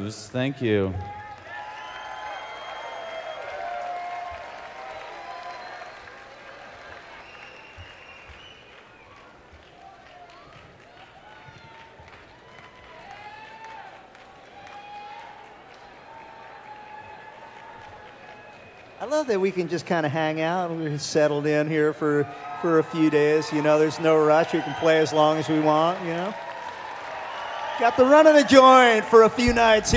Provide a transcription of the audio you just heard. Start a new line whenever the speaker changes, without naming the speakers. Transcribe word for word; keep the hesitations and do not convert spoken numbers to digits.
Grooves. Thank you.
I love that we can just kind of hang out. We're settled in here for, for a few days. You know, there's no rush. We can play as long as we want, you know. Got the run of the joint for a few nights.